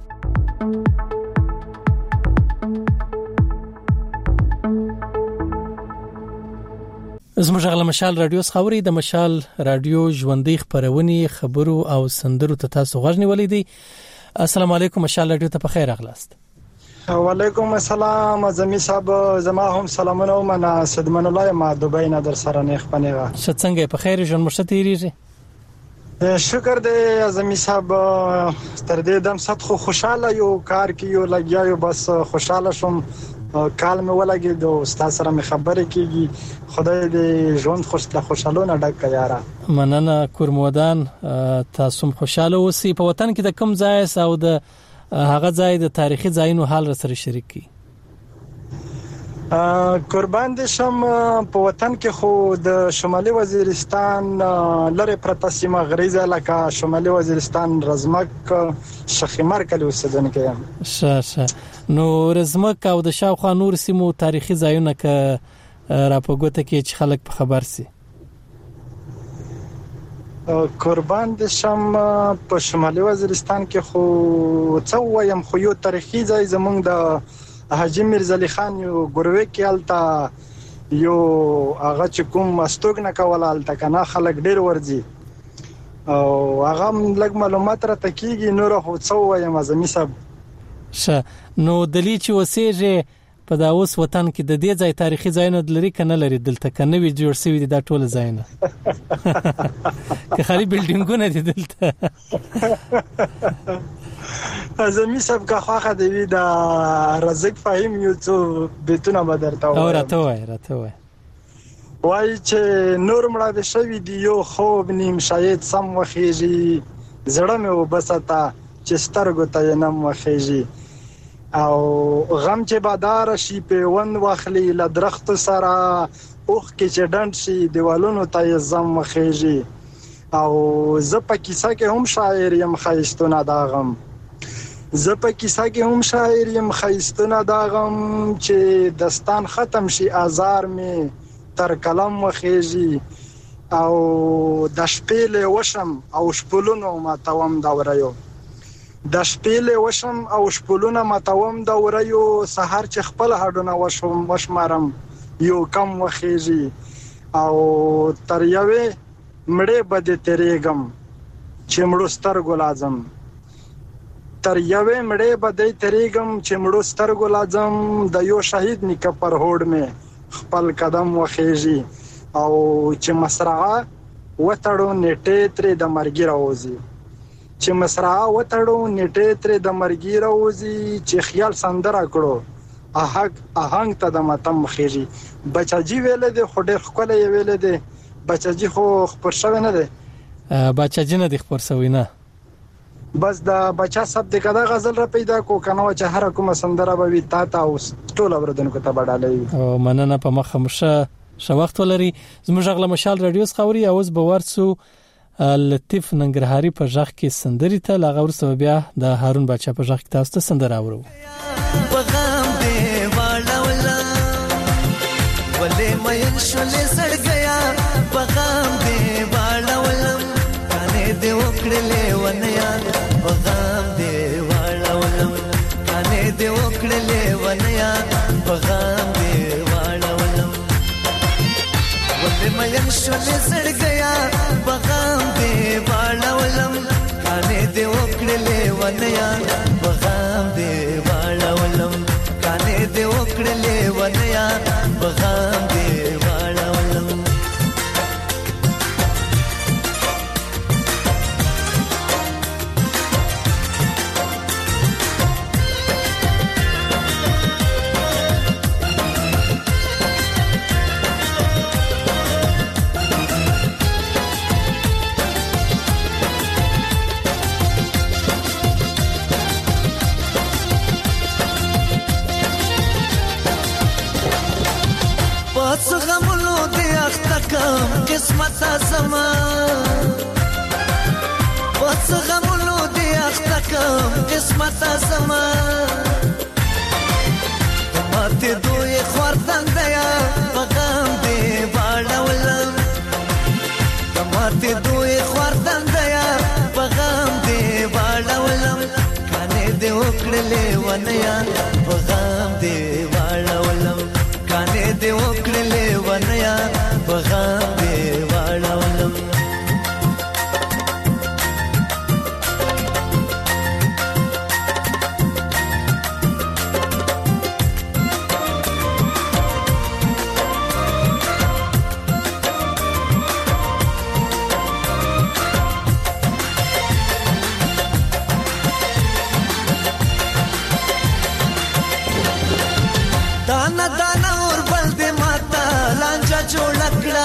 زموږ غل مشال رادیو خبري د مشال رادیو ژوندۍ خبرونه خبرو او سندرو ته تاسو غوښنی ولیدي السلام علیکم مشال رادیو ته په خیر اغلاست وعلیکم السلام زمي صاحب زما هم سلامونه ومنه صدمن الله ما دوبۍ نه در سره نه خپنیغه څنګه په خیر ژوند مشتيریږي شکر دې زمي صاحب تر دې دم صد خو خوشاله یو کار کیو لګیا یو بس خوشاله شم کال مې ولګي د استاد سره مې خبرې کیږي خدای دې ژوند خوشالونه ډک یاره مننه کورمودان تاسو خوشاله اوسئ په وطن کې د کم ځای او د هغه ځای د تاریخي ځایونو حال سره شریک کی قربان دي شم په وطن کې خو د شمالي وزیرستان لره پرته سیمه غریزه لکه شمالي وزیرستان رزمک شخیمر کلی اوسیدونکو یم شه نو رزمک او د شاوخوا نور سیمو تاریخي ځایونه ک راپګوته کې چې خلک په خبر سي قربان دي شم په شمالي وزیرستان کې خو څو وایم خو یو تاریخي ځای زمونږ د حاجی میرزا علی خان یو ګروي کې التا یو هغه چې کوم مستوګ نه کول التا کنه خلک ډیر ورځي او هغه لږ معلومات را تکیږي نور خو څو وایم زمي صاحب شه نو دلی چې وسېږي په دا اوس وطن کې د دې ځای تاریخي ځایونه لري کنه لري دلته کنه وی جوړ شوی دي دا ټول ځایونه که خالي بلډینګونه دي دلته زمي صاحب کا خواخه دی دا رزق فهم یو څو بیتونه بدرته او راته وای وای چې نور مړه به شوی دی یو خوب نیم شاید سم وخیږي زړه مې وبستا چې سترګو ته نم وخیږي او غم چې بادار شي په ون واخلي ل درخت سره اوخ کې چې ډند شي دیوالونو ته زم وخیږي او زپ کیسه کې هم شاعر یم خایستونه داغم زپ کیسه کې هم شاعر یم خایستونه داغم چې دستان ختم شي آزار می تر کلم وخیږي او د شپې له وشم او شپلونو ما توم دا ورایو د شپې له وشم او شپلونه ما توم دا ورایو سحر چې خپل هډونه وشمارم یو کم وخیږي او تر یوې مړې بده تیرېګم چې مړو سترګو لازم تر یوې مړې بده تیرېګم چې مړو سترګو لازم د یو شهید نیکه پر هوډ مې خپل قدم وخیږي او چې مسرعه وتړو نیټه ترې د مرګ راوځي چې مسرعه وتړو نیټه ترې د مرګ راوځي چې خیال سندره کړو آهنګ ته د ماتم خېږي بچاجي ویل دي خو ډېر خپل ویل دي بچاجي خو خبر شوی نه دی بچاجي نه دی خبر شوی نه بس دا بچا سب د کدا غزل را پیدا کو کنه چې هر کومه سندره به وي تا اوس ټول اوردونکو ته بډالې او مننه په مخه مشه شو وخت ولري زموږ غل مشال رادیو خوري اوس به ورسو لطیف ننګرهاري په ځخ کې سندري ته لغور سو بیا د هارون بچا په ځخ کې تاسو ته سندره اورو پیغام دې والا ولا ولې مې شولې سړ گیا پیغام دې والا ولا کانه دې وکړلې ونیا پیغام دې والا ولا کانه دې وکړلې ونیا بغام دې واړولم ولې مې شولې زړګیا بغام دې واړولم کانې دې وکړلې ونیا بغام دې واړولم کانې دې وکړلې ونیا بغام دې واړولم غمونو دې اختکم قسمت زما پس غمونو دې اختکم قسمت زما ماته دوی خوردن دیا بغام دې واړولم ماته دوی خوردن دیا بغام دې واړولم کانې دې وکړلې ونیا بغام دې واړولم کانې دې وکړلې ونیا بغام دې واړولم دانا دانا اور بل دې ماتا لانجا جوړ کړه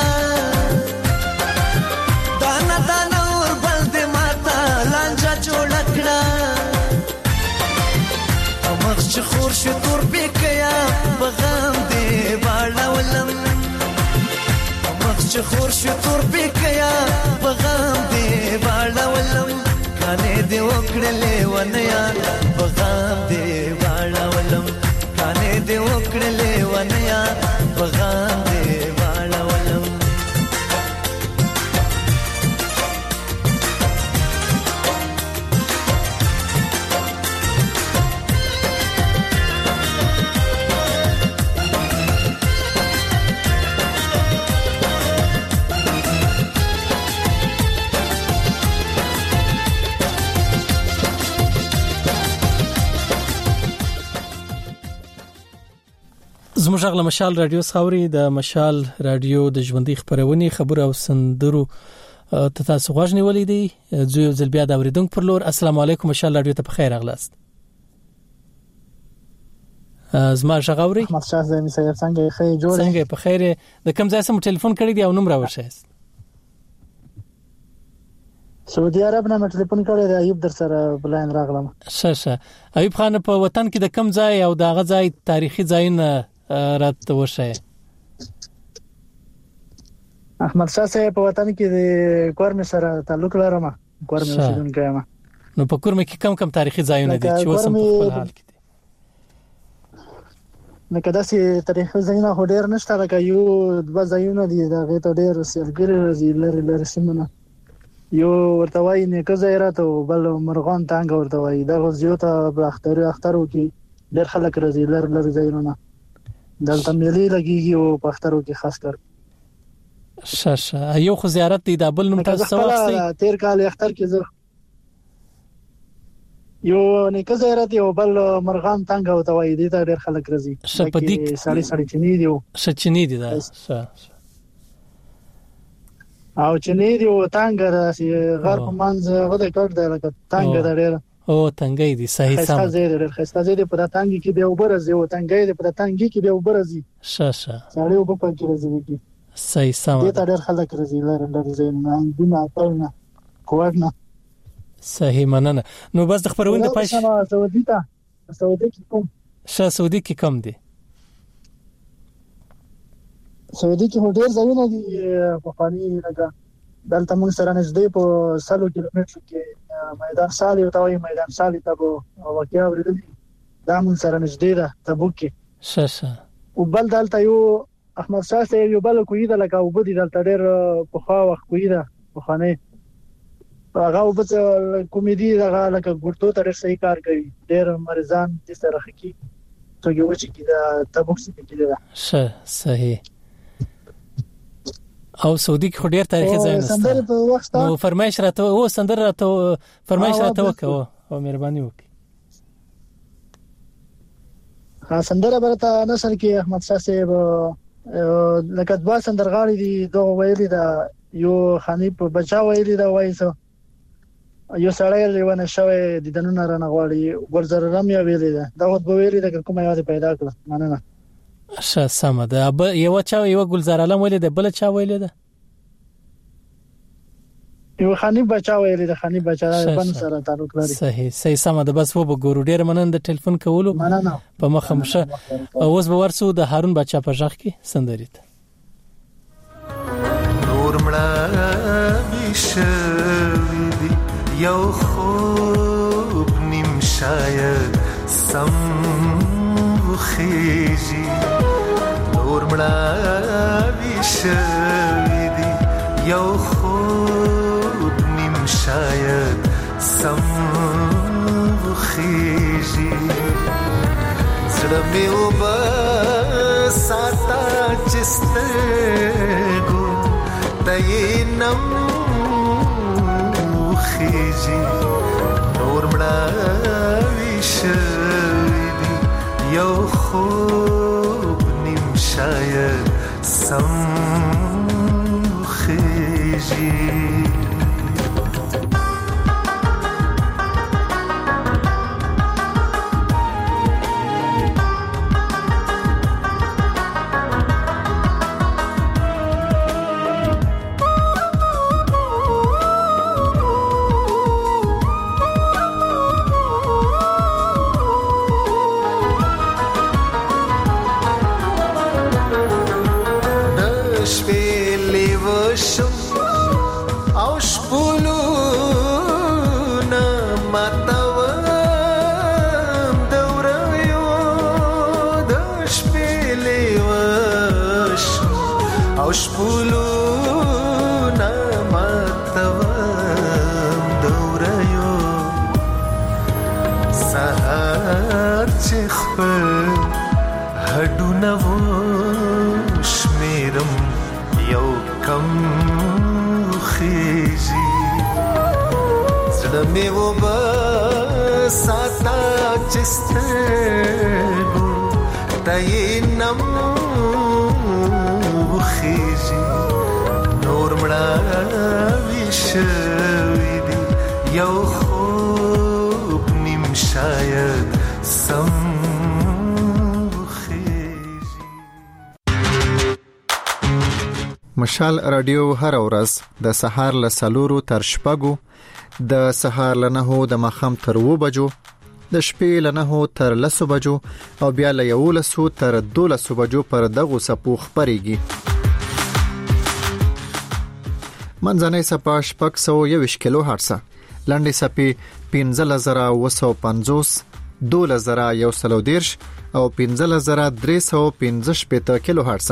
دانا دانا اور بل دې ماتا لانجا جوړ کړه مخ چې خور شو تور بکیا بغام دې واړولم مخ چې خور شو تور بکیا بغام دې واړولم کانې دې وکړلې ونیا بغام دې واړولم کانې دې وکړلې ونیا بغام دې واړولم زموږ غل مشال رادیو خاوري د مشال رادیو د ژوندۍ خبرونه خبر او سندرو تاسو غوښنی ولیدي زو زل بیا د اوریدونکو پر لور السلام علیکم مشال رادیو ته بخیر اغلاست زما غاوري احمد شاه زمي سره څنګه خیر جوړ څنګه په خیر د کوم ځای سم ټلیفون کړی دی او نوم راوښیست سعودي عرب نه ټلیفون کړی دی ایوب در سره بلاین راغلم شه ایوب خان په وطن کې د کوم ځای او دغه ځای تاریخي ځایونه راته وشه احمد شاه صاحب په وطن کې د کورم سره تعلق لرم کورم اوسیدونکی یم نو په کورم کې کم تاریخي ځایونه دي چې وسم په خپل حال کې دي نو کدا سي تاریخي ځایونه هډیر نشته لکه یو د ځایونه دي دا غته ډیر سرګری راځي لری سیمونه یو ورته وای نه کزایرات او بل مرغان تانګ ورته وای دا غوځیو ته اخترو کې ډیر خلک راځي لری ځایونه دلته ملي لګيږي او په اخترو کې خاص کر شه یو خو زیارت دی د بل نوم تاسو وخت تیر کال اختر کې زه یو نه کزایرات او بل مرغان تانګ او توای دي ته ډیر خلک راځي شپدیک سړی چني دی شچنی دی دا او چني دی او تانګ راځي غر په منځ غوډه کړ دی لکه تانګ دا ډیر او تنګي دي صحیح سم خسته زیاده په تانګي کې به وبرزي او تانګي په تانګي کې به وبرزي شه سړی وب په کې راځي صحیح سم دې ته ډېر خلک راځي لري زین دونه پاونه کوړنه صحیح مننه نو بس د خبرونه د پښه سعودي کې کوم سعودي کې کم دي سعودي کې هډیر ځایونه دي په پانی لګا دلته موږ سره نږدې په 100 کیلومتر کې میدان سالي او توي میدان سالي ته واقعیا ورېدل دا موږ سره نږدې ده تبوک کې شه او بل دلته یو احمد شاه صاحب یو بل کوی ده لکه وبدي دلته ډېر په خوا وخت کوی ده په خانه هغه وبس کمیډي هغه لکه ګورتو تر صحیح کار کوي ډېر مریضان د سره خکی ته یو چې دا تبوکس کې ده صحیح او سعودي کې ډېر تاریخي ځای نشته نو فرمایش راته او سندر راته فرمایش راته وکړه او مهرباني وکړه سندره برته نشر کې احمد شاه صاحب لکه دوا سندرغاړي دي دوه ویلي دا یو خاني په بچا ویلي دا وایسو یو سړی لیونه شوی د دنونو رانه غواړي ورزرم یا ویلي دا خو به ویلي دا کومه یاد پیدا کړه مننه سم ده یو چا یو ګلزار علم ویلي ده بل چا ویلي ده یو خاني بچا ویلي ده خاني بچا بن سره تعلق لري صحیح سم ده بس و به ګورو ډیر مننه د ټلیفون کولو په مخمشه اوس به ورسو د هارون بچا په ځخ کې سندري ته نور مړه بشوي یو خوب نیم شاید سم خیجی نور مړه بشوي یو خوب نیم شاید سم خیجی زړه مې وبساته چې سترګو دینم خیجی نور مړه وشوي یو خوب نیم شاید سم خیجی مشال رادیو هر ورځ د سهار له 4 تر شپږو د سهار له 9 د مخام تر 2 بجو د شپې له 9 تر 10 بجو او بیا له 11 تر 12 بجو پر دغه سپو خبريږي منځنۍ سپا شپږ 121 کیلو هرتز لنډي سپي 15950 12130 او 15315 کیلو هرتز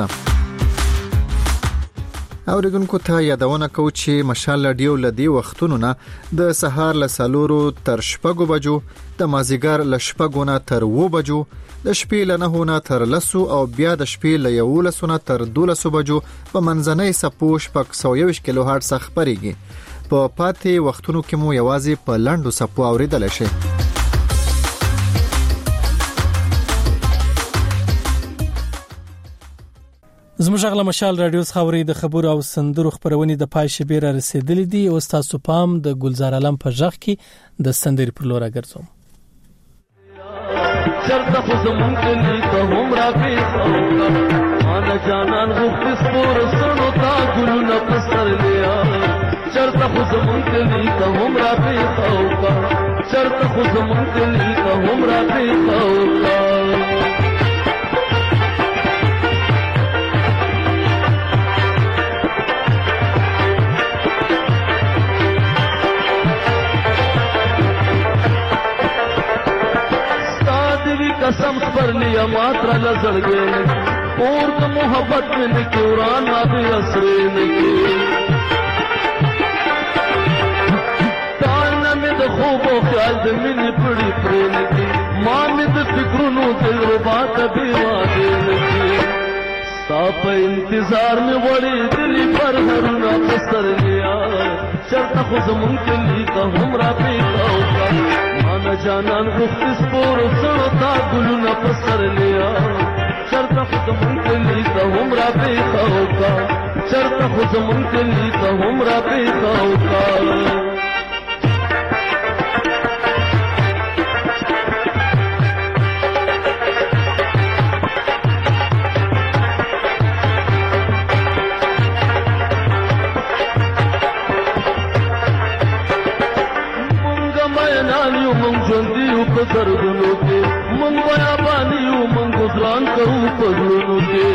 اوریدونکو ته یادونه کوم چې مشال رادیو لدی وختونو نه د سهار له 4 تر شپږو بجو د مازیګر له شپږو نه تر 2 بجو د شپې له 9 نه تر 10 او بیا د شپې له 11 نه تر 12 بجو په منځنۍ سپوش پک 121 کیلو هرتز خبريږي په پاتې وختونو کې مو یوازې په لاندو سپو اوریدل شي زموږ غلا مشال رادیو خبري د خبرو او سندرو خبرونې د پای شبیر رسیدلې دي او تاسو پام د ګلزار علم په ځخ کې د سندري پر لور راګرځوم چرته خو زمونږ کلی ته هم راغی مانا جانان غوښتي سپور سړو تا ګلونه پسر لیا چرته خو زمونږ کلی ته هم راغی چرته خو زمونږ کلی ته هم راغی कसम पर लिया मात्रा नजर गए और तो मोहब्बत में निकुरान आदि असरे निके خوب او خیال د مینې پړې پرې نکي ما مې د فکرونو دلربا ته بیواده نکي ستا په انتظار مې وړې دلې پر هرونه په سر لیا چرته خو زمونږ کلي ته هم را پیدا وکړه ما نه جانان غوښتې سپور سړو تا ګلونه په سر لیا چرته خو زمونږ کلي ته هم را پیدا وکړه چرته خو زمونږ کلي ته هم را پیدا وکړه زرګونو کې مونږ بیاباني یو مونږ ګزران کوو په زړونو کې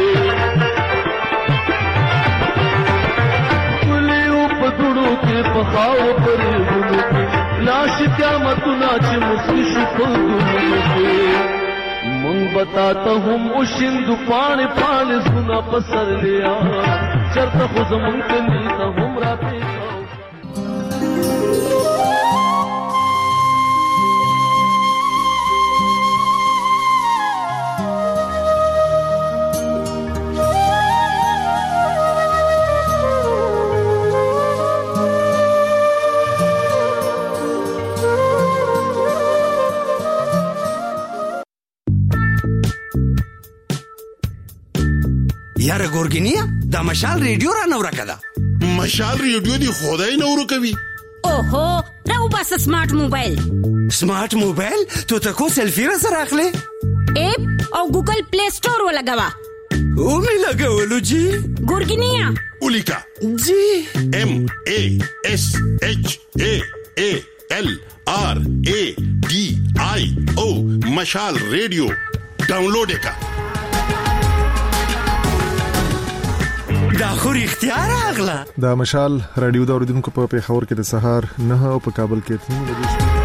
ولې یو په دوړو کې په خاورو پرېږونو کې لاشي قیامتونه چې مسلي شو په ګلونو کې مونږ به تا ته هم وشیندو پاڼې پاڼې زړونه په سر لیا چېرته خو زمونږ کلي ته هم راپېښ یاره ګورګینیا دا مشال ریډیو را نو راکړه مشال ریډیو دی خدای نو ورکوي اوهو راو بس سمارټ موبایل تو تکو سیلفی را سره اخلي اپ او ګوګل پلی سٹور ولګوا او می لګولو جی ګورګینیا اولیکا جی MASHALRADIO مشال ریډیو ډاونلوډ کا دا خو اختیار اغلا دا مشال رادیو دا اوریدونکو په پیښور کې د سهار 9 او په کابل کې 3 بجې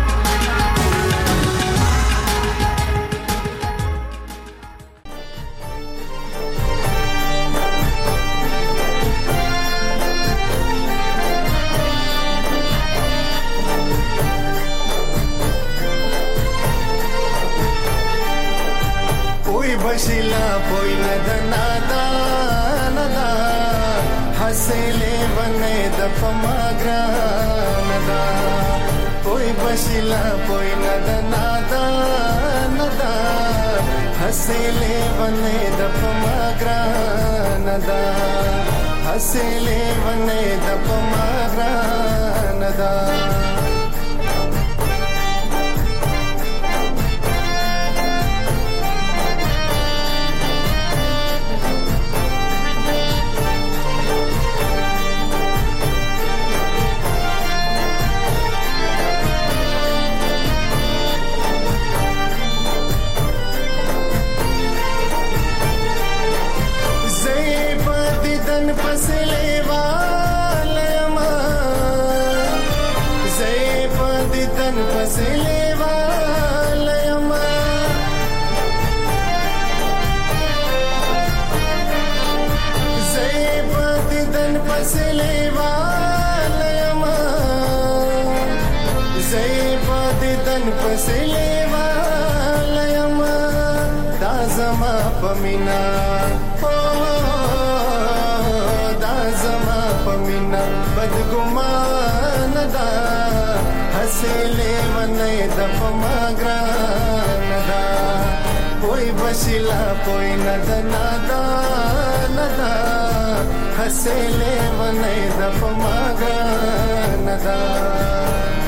कोई बशिला कोई नदना हसेले बने दफमा ग्रानदा कोई बशिला कोई नदा हसेले बने दफमा ग्रानदा हसेले बने दफमा ग्रानदा पमीना दाजमा पमीना बदगुमान दा हसेले मने दफमा ग्रानदा कोई बशिला कोई नदा हसेले मने दफमा ग्रानदा